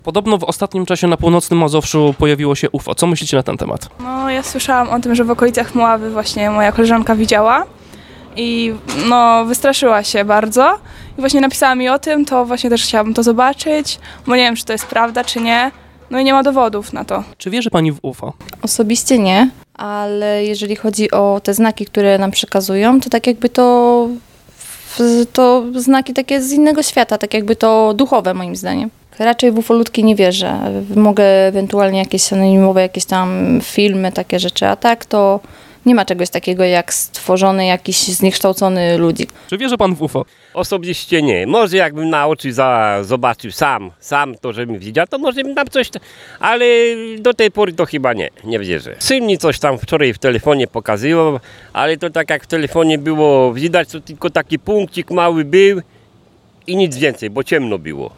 Podobno w ostatnim czasie na północnym Mazowszu pojawiło się UFO. Co myślicie na ten temat? No, ja słyszałam o tym, że w okolicach Mławy właśnie moja koleżanka widziała i no, wystraszyła się bardzo. I właśnie napisała mi o tym, to właśnie też chciałabym to zobaczyć, bo nie wiem, czy to jest prawda, czy nie. No i nie ma dowodów na to. Czy wierzy pani w UFO? Osobiście nie, ale jeżeli chodzi o te znaki, które nam przekazują, to tak jakby to znaki takie z innego świata, tak jakby to duchowe moim zdaniem. Raczej w ufolutki nie wierzę. Mogę ewentualnie jakieś anonimowe, jakieś tam filmy, takie rzeczy, a tak to nie ma czegoś takiego jak stworzony jakiś zniekształcony ludzik. Czy wierzy pan w UFO? Osobiście nie. Może jakbym na oczy zobaczył sam to, żebym widział, to może bym tam coś, ale do tej pory to chyba nie wierzę. Syn mi coś tam wczoraj w telefonie pokazywał, ale to tak jak w telefonie było widać, to tylko taki punkcik mały był i nic więcej, bo ciemno było.